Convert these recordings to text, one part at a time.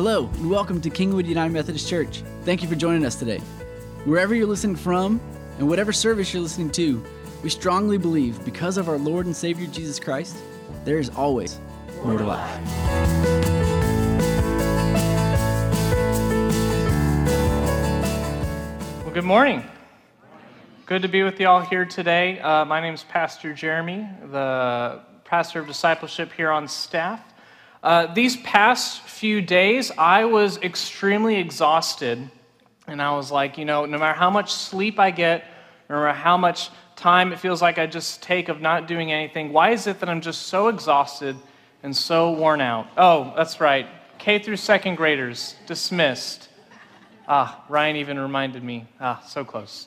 Hello, and welcome to Kingwood United Methodist Church. Thank you for joining us today. Wherever you're listening from, and whatever service you're listening to, we strongly believe because of our Lord and Savior Jesus Christ, there is always more to life. Well, good morning. Good to be with you all here today. My name is Pastor Jeremy, the pastor of discipleship here on staff. These past few days, I was extremely exhausted, and I was like, no matter how much sleep I get, no matter how much time it feels like I just take of not doing anything, why is it that I'm just so exhausted and so worn out? Oh, that's right, K through second graders, dismissed. Ryan even reminded me. So close.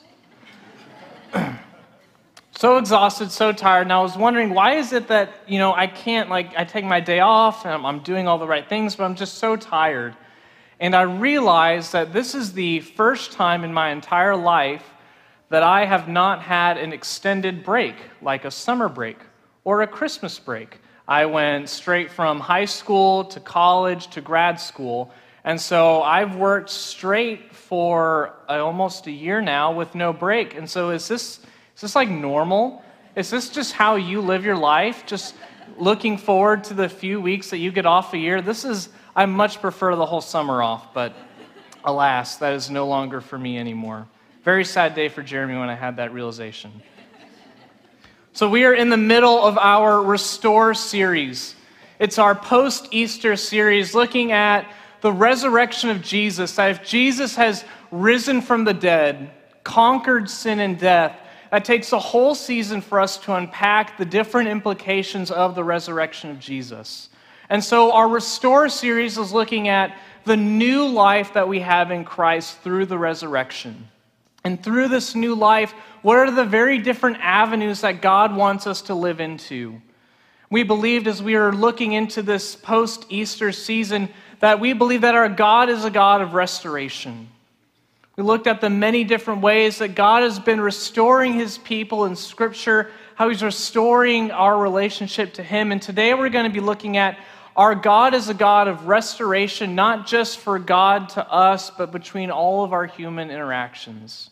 So exhausted, so tired, and I was wondering, why is it that, I can't, I take my day off, and I'm doing all the right things, but I'm just so tired. And I realized that this is the first time in my entire life that I have not had an extended break, like a summer break or a Christmas break. I went straight from high school to college to grad school, and so I've worked straight for almost a year now with no break. And so is this like normal? Is this just how you live your life? Just looking forward to the few weeks that you get off a year? I much prefer the whole summer off, but alas, that is no longer for me anymore. Very sad day for Jeremy when I had that realization. So we are in the middle of our Restore series. It's our post-Easter series looking at the resurrection of Jesus, that if Jesus has risen from the dead, conquered sin and death, that takes a whole season for us to unpack the different implications of the resurrection of Jesus. And so our Restore series is looking at the new life that we have in Christ through the resurrection. And through this new life, what are the very different avenues that God wants us to live into? We believed as we were looking into this post-Easter season that we believe that our God is a God of restoration. We looked at the many different ways that God has been restoring His people in Scripture, how He's restoring our relationship to Him. And today we're going to be looking at our God is a God of restoration, not just for God to us, but between all of our human interactions.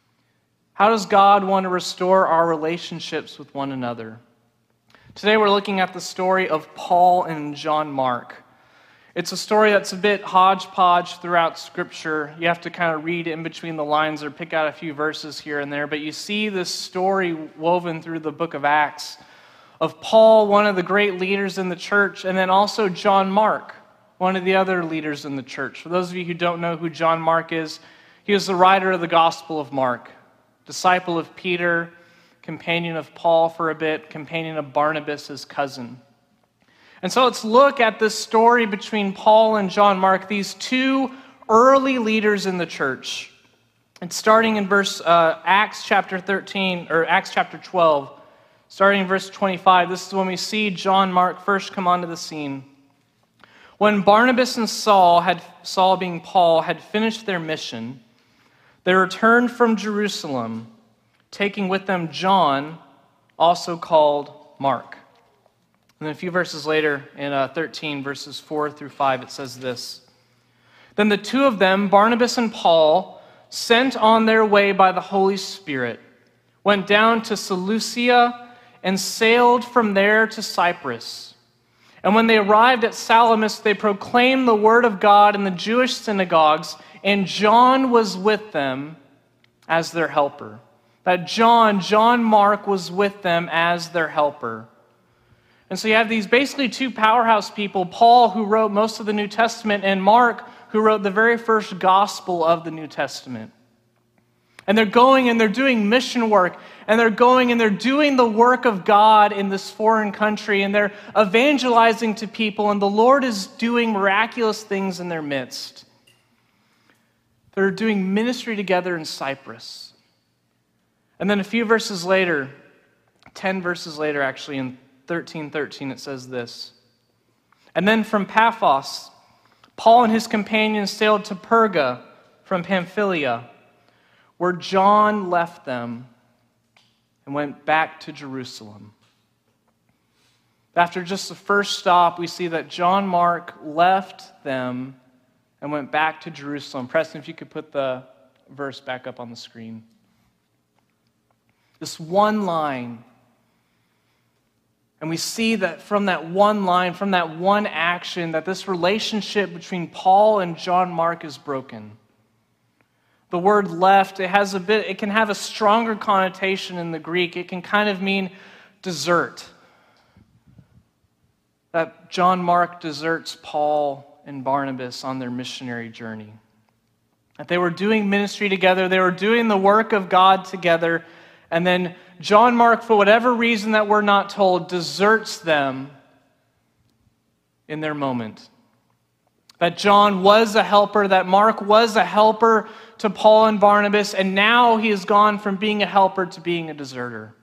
How does God want to restore our relationships with one another? Today we're looking at the story of Paul and John Mark. It's a story that's a bit hodgepodge throughout Scripture. You have to kind of read in between the lines or pick out a few verses here and there, but you see this story woven through the book of Acts of Paul, one of the great leaders in the church, and then also John Mark, one of the other leaders in the church. For those of you who don't know who John Mark is, he was the writer of the Gospel of Mark, disciple of Peter, companion of Paul for a bit, companion of Barnabas, his cousin. And so let's look at this story between Paul and John Mark, these two early leaders in the church. And starting in Acts chapter 13, or Acts chapter 12, starting in verse 25, this is when we see John Mark first come onto the scene. When Barnabas and Saul being Paul, had finished their mission, they returned from Jerusalem, taking with them John, also called Mark. And then a few verses later, in 13, verses 4 through 5, it says this. Then the two of them, Barnabas and Paul, sent on their way by the Holy Spirit, went down to Seleucia and sailed from there to Cyprus. And when they arrived at Salamis, they proclaimed the word of God in the Jewish synagogues, and John was with them as their helper. That John Mark, was with them as their helper. And so you have these basically two powerhouse people, Paul, who wrote most of the New Testament, and Mark, who wrote the very first gospel of the New Testament. And they're going and they're doing mission work, and they're going and they're doing the work of God in this foreign country, and they're evangelizing to people, and the Lord is doing miraculous things in their midst. They're doing ministry together in Cyprus. And then a few verses later, 10 verses later actually, in 13:13, it says this. And then from Paphos, Paul and his companions sailed to Perga from Pamphylia, where John left them and went back to Jerusalem. After just the first stop, we see that John Mark left them and went back to Jerusalem. Preston, if you could put the verse back up on the screen. This one line. And we see that from that one line, from that one action, that this relationship between Paul and John Mark is broken. The word left, it can have a stronger connotation in the Greek. It can kind of mean desert. That John Mark deserts Paul and Barnabas on their missionary journey. That they were doing ministry together, they were doing the work of God together, and then John Mark, for whatever reason that we're not told, deserts them in their moment. That John was a helper, that Mark was a helper to Paul and Barnabas, and now he has gone from being a helper to being a deserter.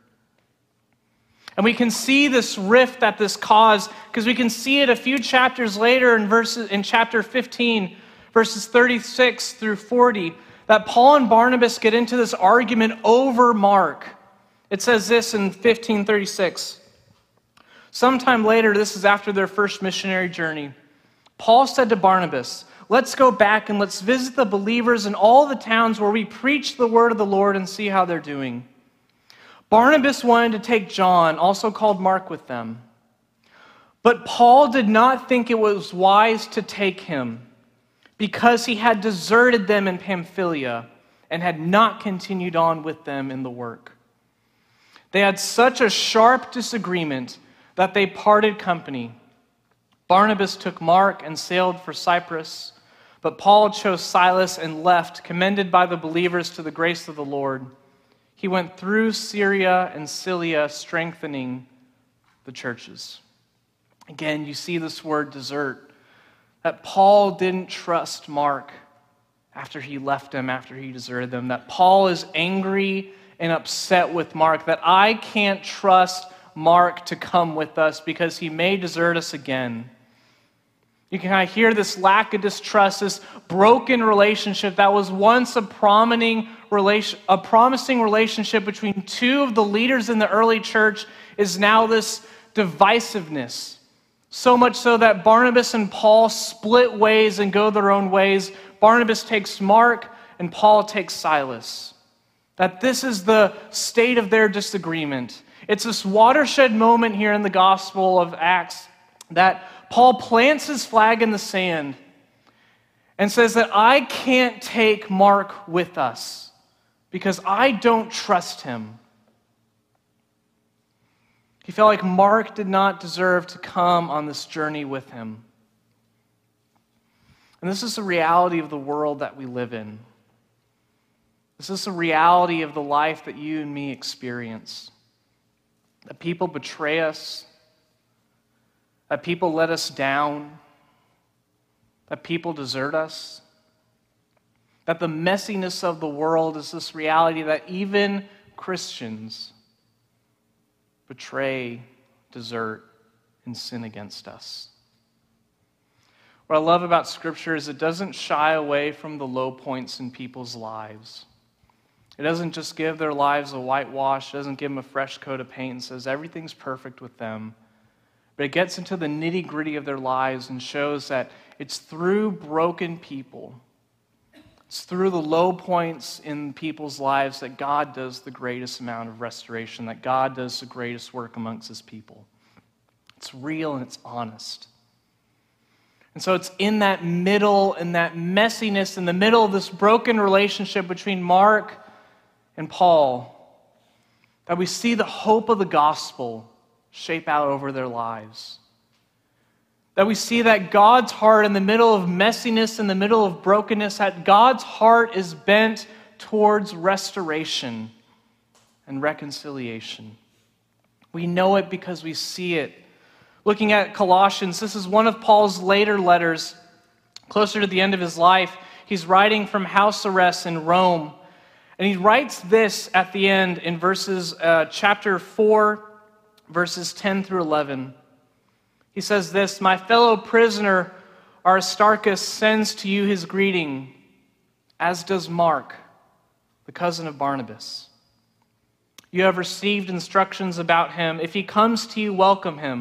And we can see this rift that this caused, because we can see it a few chapters later in chapter 15, verses 36 through 40, that Paul and Barnabas get into this argument over Mark. It says this in 15:36. Sometime later, this is after their first missionary journey, Paul said to Barnabas, "Let's go back and let's visit the believers in all the towns where we preach the word of the Lord and see how they're doing." Barnabas wanted to take John, also called Mark, with them. But Paul did not think it was wise to take him because he had deserted them in Pamphylia and had not continued on with them in the work. They had such a sharp disagreement that they parted company. Barnabas took Mark and sailed for Cyprus, but Paul chose Silas and left, commended by the believers to the grace of the Lord. He went through Syria and Cilicia, strengthening the churches. Again, you see this word desert, that Paul didn't trust Mark after he left him, after he deserted them, that Paul is angry and upset with Mark, that I can't trust Mark to come with us because he may desert us again. You can kind of hear this lack of distrust, this broken relationship that was once a promising relationship between two of the leaders in the early church is now this divisiveness. So much so that Barnabas and Paul split ways and go their own ways. Barnabas takes Mark and Paul takes Silas. That this is the state of their disagreement. It's this watershed moment here in the Gospel of Acts that Paul plants his flag in the sand and says that I can't take Mark with us because I don't trust him. He felt like Mark did not deserve to come on this journey with him. And this is the reality of the world that we live in. This is the reality of the life that you and me experience. That people betray us, that people let us down, that people desert us, that the messiness of the world is this reality that even Christians betray, desert, and sin against us. What I love about Scripture is it doesn't shy away from the low points in people's lives. It doesn't just give their lives a whitewash, it doesn't give them a fresh coat of paint and says everything's perfect with them. But it gets into the nitty-gritty of their lives and shows that it's through broken people, it's through the low points in people's lives that God does the greatest amount of restoration, that God does the greatest work amongst his people. It's real and it's honest. And so it's in that middle, in that messiness, in the middle of this broken relationship between Mark and Paul, that we see the hope of the gospel shape out over their lives. That we see that God's heart in the middle of messiness, in the middle of brokenness, that God's heart is bent towards restoration and reconciliation. We know it because we see it. Looking at Colossians, this is one of Paul's later letters, closer to the end of his life. He's writing from house arrest in Rome. And he writes this at the end in chapter 4, verses 10 through 11. He says this, "My fellow prisoner Aristarchus sends to you his greeting, as does Mark, the cousin of Barnabas. You have received instructions about him. If he comes to you, welcome him.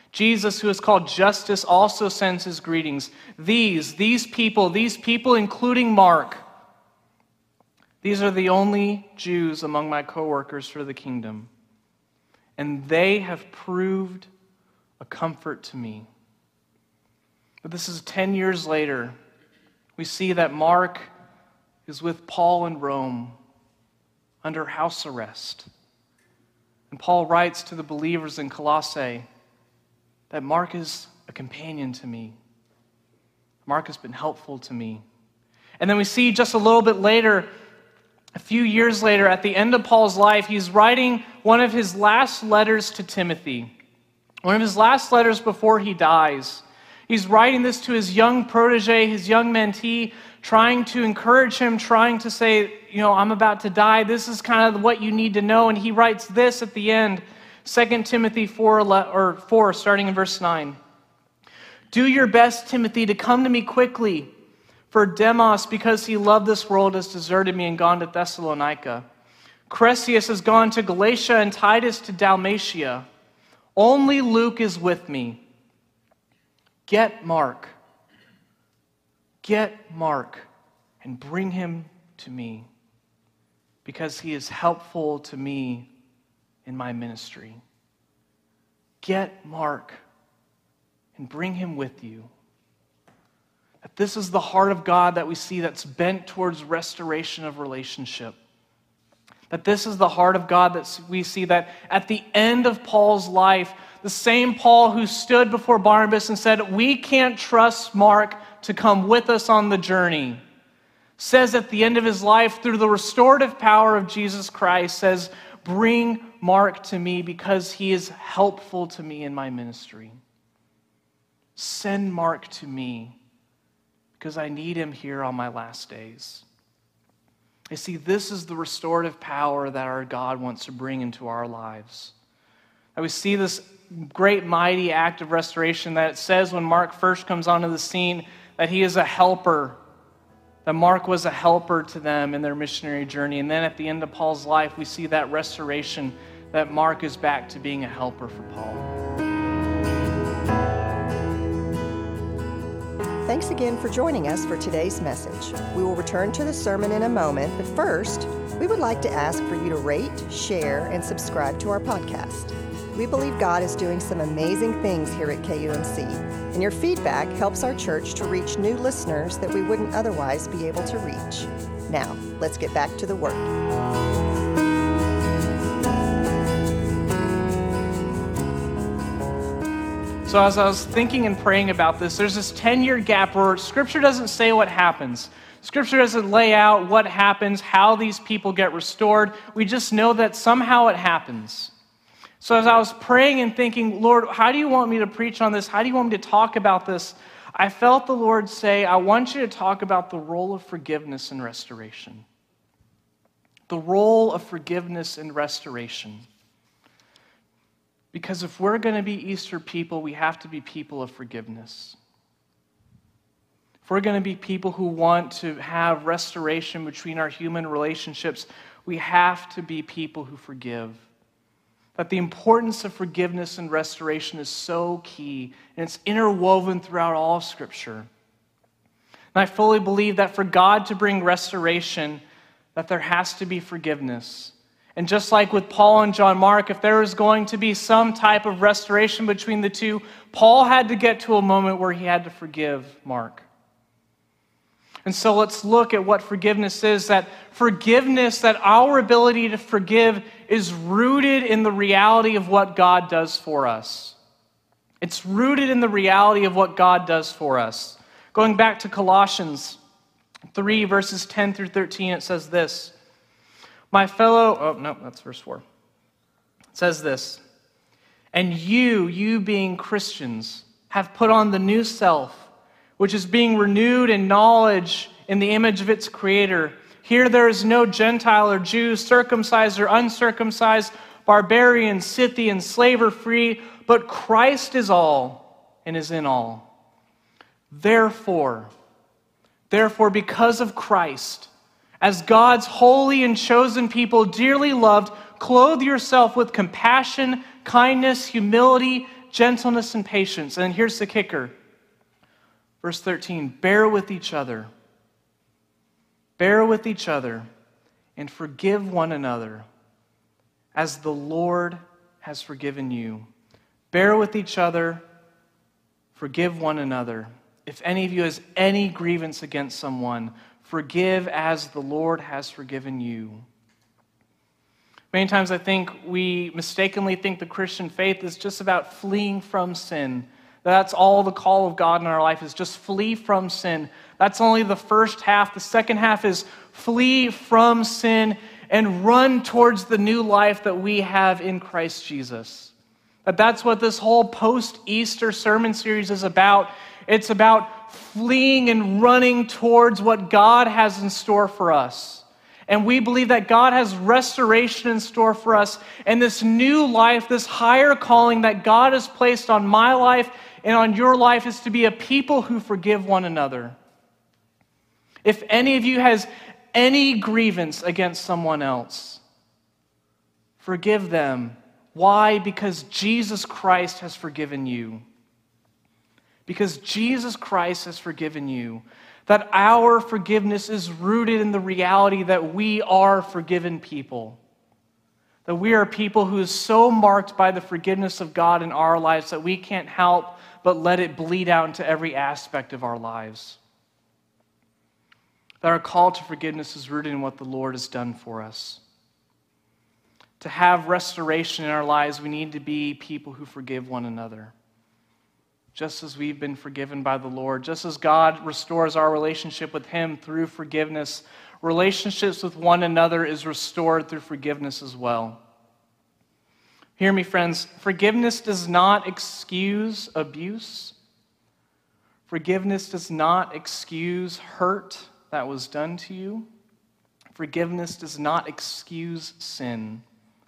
Jesus, who is called Justus, also sends his greetings. These people including Mark, these are the only Jews among my co-workers for the kingdom, and they have proved a comfort to me. But this is 10 years later. We see that Mark is with Paul in Rome under house arrest. And Paul writes to the believers in Colossae that Mark is a companion to me. Mark has been helpful to me. And then we see just a little bit later, a few years later, at the end of Paul's life, he's writing one of his last letters to Timothy. One of his last letters before he dies. He's writing this to his young protege, his young mentee, trying to encourage him, trying to say, I'm about to die. This is kind of what you need to know. And he writes this at the end, 2 Timothy 4, starting in verse 9. Do your best, Timothy, to come to me quickly. For Demas, because he loved this world, has deserted me and gone to Thessalonica. Crescens has gone to Galatia and Titus to Dalmatia. Only Luke is with me. Get Mark, and bring him to me, because he is helpful to me in my ministry. Get Mark, and bring him with you. That this is the heart of God that we see that's bent towards restoration of relationship. That this is the heart of God that we see that at the end of Paul's life, the same Paul who stood before Barnabas and said, we can't trust Mark to come with us on the journey, says at the end of his life, through the restorative power of Jesus Christ, says, bring Mark to me because he is helpful to me in my ministry. Send Mark to me because I need him here on my last days. You see, this is the restorative power that our God wants to bring into our lives. And we see this great mighty act of restoration that it says when Mark first comes onto the scene that he is a helper, that Mark was a helper to them in their missionary journey. And then at the end of Paul's life, we see that restoration, that Mark is back to being a helper for Paul. Thanks again for joining us for today's message. We will return to the sermon in a moment, but first, we would like to ask for you to rate, share, and subscribe to our podcast. We believe God is doing some amazing things here at KUMC, and your feedback helps our church to reach new listeners that we wouldn't otherwise be able to reach. Now, let's get back to the work. So as I was thinking and praying about this, there's this 10-year gap where Scripture doesn't say what happens. Scripture doesn't lay out what happens, how these people get restored. We just know that somehow it happens. So as I was praying and thinking, Lord, how do you want me to preach on this? How do you want me to talk about this? I felt the Lord say, I want you to talk about the role of forgiveness and restoration. The role of forgiveness and restoration. Because if we're going to be Easter people, we have to be people of forgiveness. If we're going to be people who want to have restoration between our human relationships, we have to be people who forgive. That the importance of forgiveness and restoration is so key, and it's interwoven throughout all of Scripture. And I fully believe that for God to bring restoration, that there has to be forgiveness. And just like with Paul and John Mark, if there was going to be some type of restoration between the two, Paul had to get to a moment where he had to forgive Mark. And so let's look at what forgiveness is. That forgiveness, that our ability to forgive is rooted in the reality of what God does for us. It's rooted in the reality of what God does for us. Going back to Colossians 3, verses 10 through 13, it says this. That's verse 4. It says this, and you being Christians, have put on the new self, which is being renewed in knowledge in the image of its Creator. Here there is no Gentile or Jew, circumcised or uncircumcised, barbarian, Scythian, slave or free, but Christ is all and is in all. Therefore, because of Christ, as God's holy and chosen people, dearly loved, clothe yourself with compassion, kindness, humility, gentleness, and patience. And then here's the kicker. Verse 13, bear with each other. Bear with each other and forgive one another as the Lord has forgiven you. Bear with each other, forgive one another. If any of you has any grievance against someone, forgive as the Lord has forgiven you. Many times I think we mistakenly think the Christian faith is just about fleeing from sin. That's all the call of God in our life is just flee from sin. That's only the first half. The second half is flee from sin and run towards the new life that we have in Christ Jesus. That's what this whole post-Easter sermon series is about. It's about fleeing and running towards what God has in store for us. And we believe that God has restoration in store for us. And this new life, this higher calling that God has placed on my life and on your life is to be a people who forgive one another. If any of you has any grievance against someone else, forgive them. Why? Because Jesus Christ has forgiven you. Because Jesus Christ has forgiven you. That our forgiveness is rooted in the reality that we are forgiven people. That we are people who is so marked by the forgiveness of God in our lives that we can't help but let it bleed out into every aspect of our lives. That our call to forgiveness is rooted in what the Lord has done for us. To have restoration in our lives, we need to be people who forgive one another. Just as we've been forgiven by the Lord, just as God restores our relationship with Him through forgiveness, relationships with one another is restored through forgiveness as well. Hear me, friends. Forgiveness does not excuse abuse. Forgiveness does not excuse hurt that was done to you. Forgiveness does not excuse sin.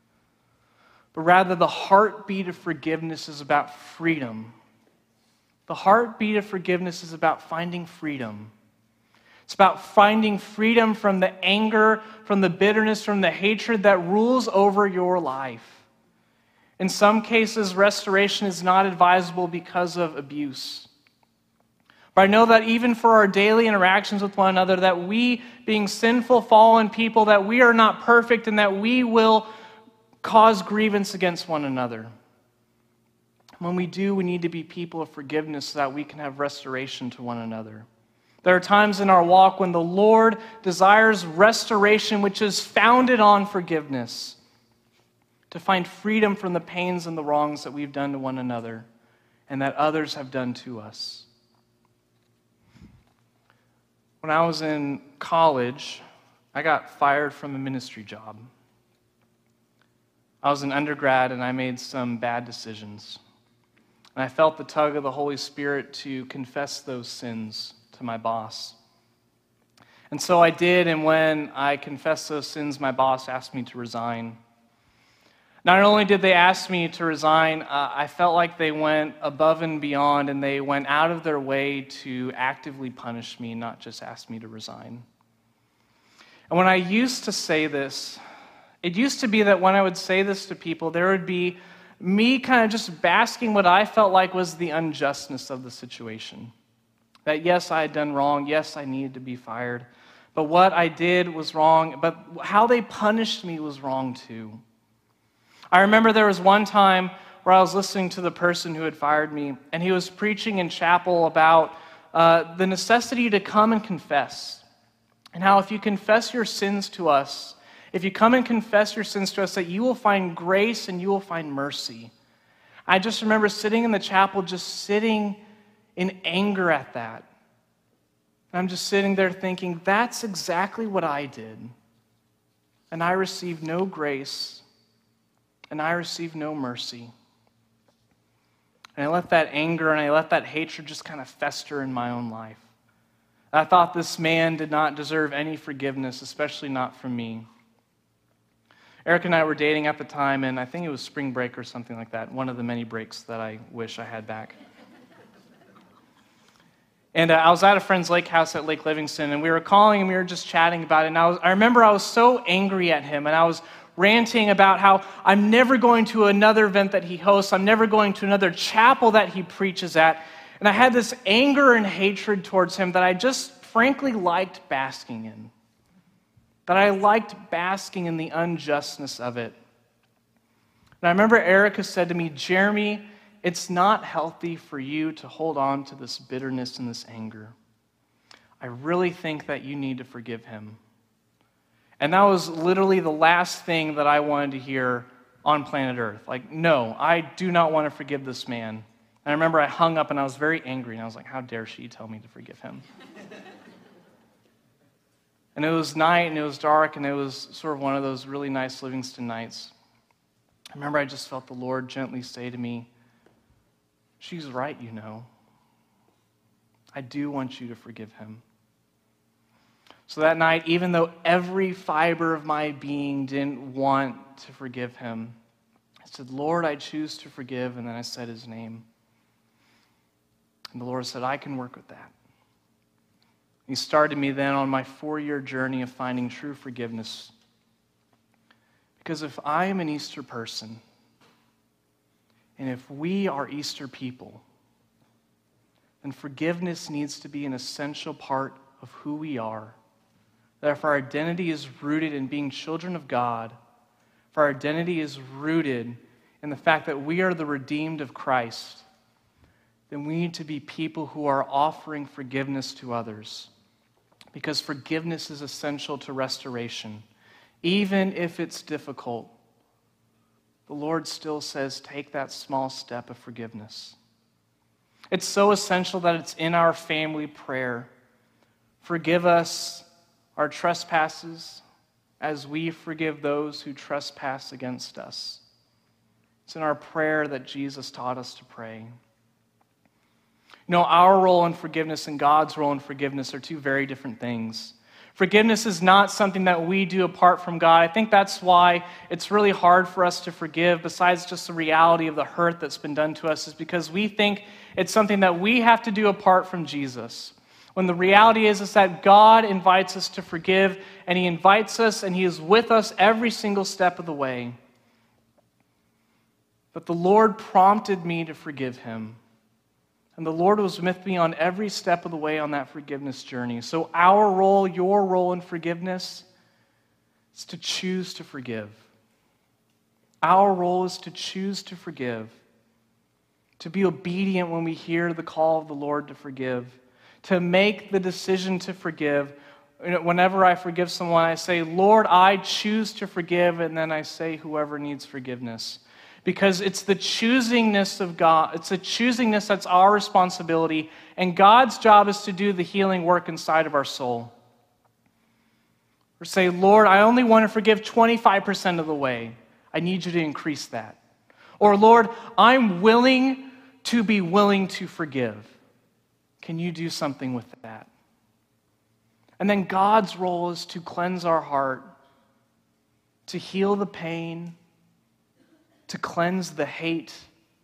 But rather, the heartbeat of forgiveness is about freedom. The heartbeat of forgiveness is about finding freedom. It's about finding freedom from the anger, from the bitterness, from the hatred that rules over your life. In some cases, restoration is not advisable because of abuse. But I know that even for our daily interactions with one another, that we, being sinful, fallen people, that we are not perfect and that we will cause grievance against one another. When we do, we need to be people of forgiveness so that we can have restoration to one another. There are times in our walk when the Lord desires restoration which is founded on forgiveness, to find freedom from the pains and the wrongs that we've done to one another and that others have done to us. When I was in college, I got fired from a ministry job. I was an undergrad and I made some bad decisions. And I felt the tug of the Holy Spirit to confess those sins to my boss. And so I did, and when I confessed those sins, my boss asked me to resign. Not only did they ask me to resign, I felt like they went above and beyond, and they went out of their way to actively punish me, not just ask me to resign. And when I used to say this, it used to be that when I would say this to people, there would be me kind of just basking what I felt like was the unjustness of the situation. That yes, I had done wrong. Yes, I needed to be fired. But what I did was wrong. But how they punished me was wrong too. I remember there was one time where I was listening to the person who had fired me, and he was preaching in chapel about the necessity to come and confess. And how if you confess your sins to us, if you come and confess your sins to us, that you will find grace and you will find mercy. I just remember sitting in the chapel, just sitting in anger at that. And I'm just sitting there thinking, that's exactly what I did. And I received no grace, and I received no mercy. And I let that anger and I let that hatred just kind of fester in my own life. I thought this man did not deserve any forgiveness, especially not from me. Eric and I were dating at the time, and I think it was spring break or something like that, one of the many breaks that I wish I had back. And I was at a friend's lake house at Lake Livingston, and we were calling and we were just chatting about it. And I remember I was so angry at him, and I was ranting about how I'm never going to another event that he hosts. I'm never going to another chapel that he preaches at. And I had this anger and hatred towards him that I just frankly liked basking in. That I liked basking in the unjustness of it. And I remember Erica said to me, Jeremy, it's not healthy for you to hold on to this bitterness and this anger. I really think that you need to forgive him. And that was literally the last thing that I wanted to hear on planet Earth. Like, no, I do not want to forgive this man. And I remember I hung up and I was very angry. And I was like, how dare she tell me to forgive him? And it was night and it was dark and it was sort of one of those really nice Livingston nights. I remember I just felt the Lord gently say to me, she's right, you know. I do want you to forgive him. So that night, even though every fiber of my being didn't want to forgive him, I said, Lord, I choose to forgive, and then I said his name. And the Lord said, I can work with that. He started me then on my 4-year journey of finding true forgiveness. Because if I am an Easter person, and if we are Easter people, then forgiveness needs to be an essential part of who we are. That if our identity is rooted in being children of God, if our identity is rooted in the fact that we are the redeemed of Christ, then we need to be people who are offering forgiveness to others. Because forgiveness is essential to restoration. Even if it's difficult, the Lord still says, take that small step of forgiveness. It's so essential that it's in our family prayer. Forgive us our trespasses as we forgive those who trespass against us. It's in our prayer that Jesus taught us to pray. You know, our role in forgiveness and God's role in forgiveness are two very different things. Forgiveness is not something that we do apart from God. I think that's why it's really hard for us to forgive, besides just the reality of the hurt that's been done to us, is because we think it's something that we have to do apart from Jesus. When the reality is that God invites us to forgive, and he invites us, and he is with us every single step of the way. But the Lord prompted me to forgive him. And the Lord was with me on every step of the way on that forgiveness journey. So our role, your role in forgiveness, is to choose to forgive. Our role is to choose to forgive. To be obedient when we hear the call of the Lord to forgive. To make the decision to forgive. Whenever I forgive someone, I say, Lord, I choose to forgive, and then I say whoever needs forgiveness. Because it's the choosingness of God. It's the choosingness that's our responsibility. And God's job is to do the healing work inside of our soul. Or say, Lord, I only want to forgive 25% of the way. I need you to increase that. Or, Lord, I'm willing to be willing to forgive. Can you do something with that? And then God's role is to cleanse our heart, to heal the pain, to cleanse the hate,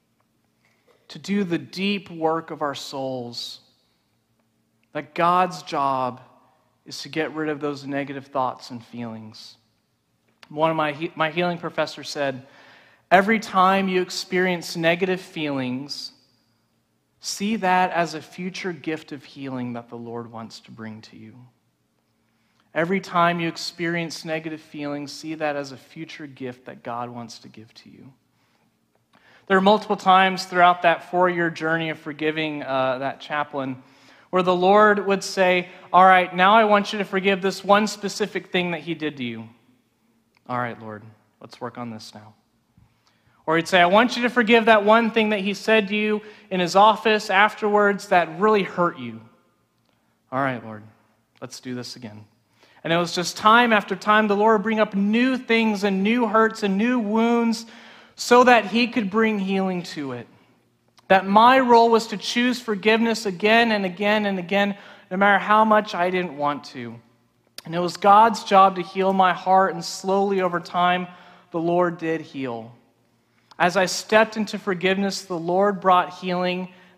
to do the deep work of our souls. That God's job is to get rid of those negative thoughts and feelings. One of my healing professors said, every time you experience negative feelings, see that as a future gift of healing that the Lord wants to bring to you. Every time you experience negative feelings, see that as a future gift that God wants to give to you. There are multiple times throughout that 4-year journey of forgiving that chaplain where the Lord would say, all right, now I want you to forgive this one specific thing that he did to you. All right, Lord, let's work on this now. Or he'd say, I want you to forgive that one thing that he said to you in his office afterwards that really hurt you. All right, Lord, let's do this again. And it was just time after time, the Lord would bring up new things and new hurts and new wounds so that he could bring healing to it. That my role was to choose forgiveness again and again and again, no matter how much I didn't want to. And it was God's job to heal my heart, and slowly over time, the Lord did heal. As I stepped into forgiveness, the Lord brought healing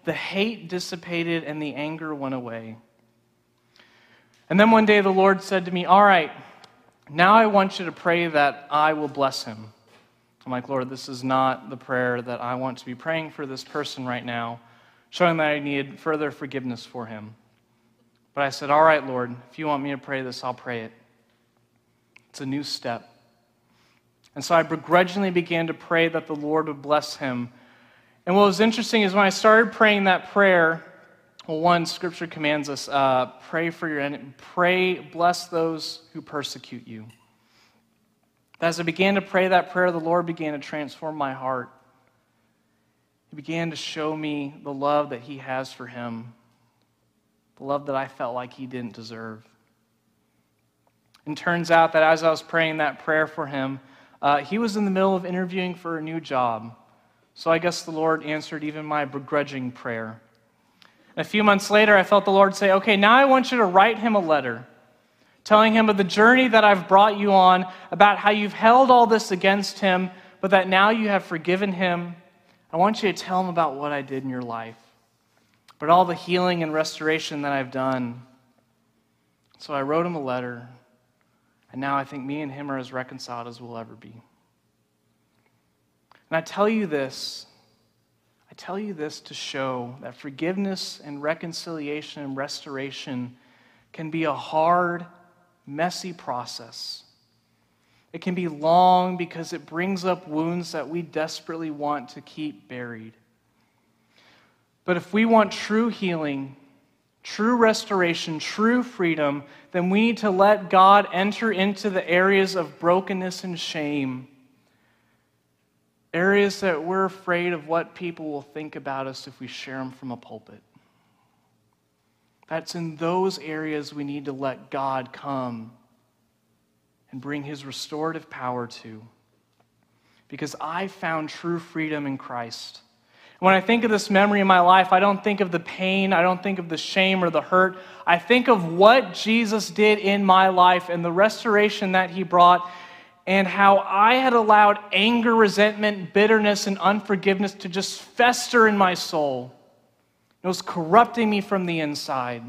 The hate dissipated and the anger went away. And then one day the Lord said to me, all right, now I want you to pray that I will bless him. I'm like, Lord, this is not the prayer that I want to be praying for this person right now, showing that I need further forgiveness for him. But I said, all right, Lord, if you want me to pray this, I'll pray it. It's a new step. And so I begrudgingly began to pray that the Lord would bless him. And what was interesting is when I started praying that prayer, well, one, Scripture commands us, pray for your enemy, bless those who persecute you. As I began to pray that prayer, the Lord began to transform my heart. He began to show me the love that he has for him, the love that I felt like he didn't deserve. And it turns out that as I was praying that prayer for him, he was in the middle of interviewing for a new job. So I guess the Lord answered even my begrudging prayer. And a few months later, I felt the Lord say, okay, now I want you to write him a letter, telling him of the journey that I've brought you on, about how you've held all this against him, but that now you have forgiven him. I want you to tell him about what I did in your life, but all the healing and restoration that I've done. So I wrote him a letter, and now I think me and him are as reconciled as we'll ever be. And I tell you this to show that forgiveness and reconciliation and restoration can be a hard, messy process. It can be long because it brings up wounds that we desperately want to keep buried. But if we want true healing, true restoration, true freedom, then we need to let God enter into the areas of brokenness and shame, areas that we're afraid of what people will think about us if we share them from a pulpit. That's in those areas we need to let God come and bring his restorative power to. Because I found true freedom in Christ. When I think of this memory in my life, I don't think of the pain, I don't think of the shame or the hurt. I think of what Jesus did in my life and the restoration that he brought, and how I had allowed anger, resentment, bitterness, and unforgiveness to just fester in my soul. It was corrupting me from the inside.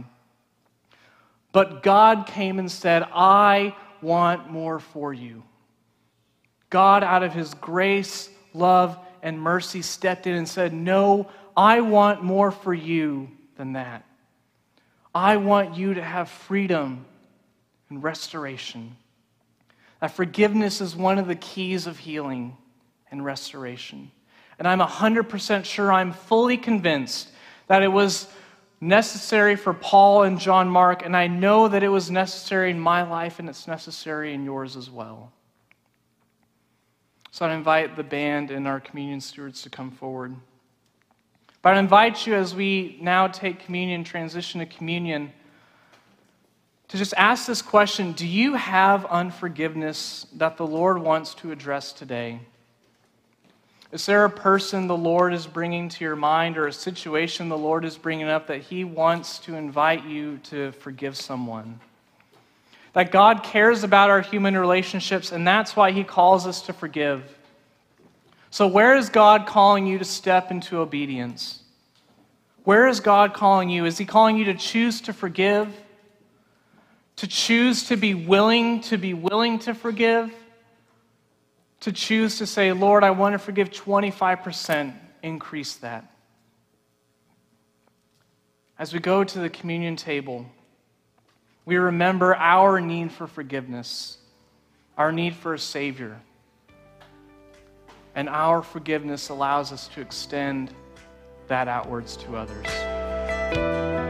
But God came and said, I want more for you. God, out of his grace, love, and mercy, stepped in and said, no, I want more for you than that. I want you to have freedom and restoration. That forgiveness is one of the keys of healing and restoration. And I'm 100% sure, I'm fully convinced that it was necessary for Paul and John Mark, and I know that it was necessary in my life and it's necessary in yours as well. So I invite the band and our communion stewards to come forward. But I invite you, as we now take communion, transition to communion, to just ask this question: do you have unforgiveness that the Lord wants to address today? Is there a person the Lord is bringing to your mind, or a situation the Lord is bringing up that he wants to invite you to forgive someone? That God cares about our human relationships, and that's why he calls us to forgive. So where is God calling you to step into obedience? Where is God calling you? Is he calling you to choose to forgive? To choose to be willing to forgive? To choose to say, Lord, I want to forgive 25%, increase that. As we go to the communion table, we remember our need for forgiveness, our need for a Savior. And our forgiveness allows us to extend that outwards to others.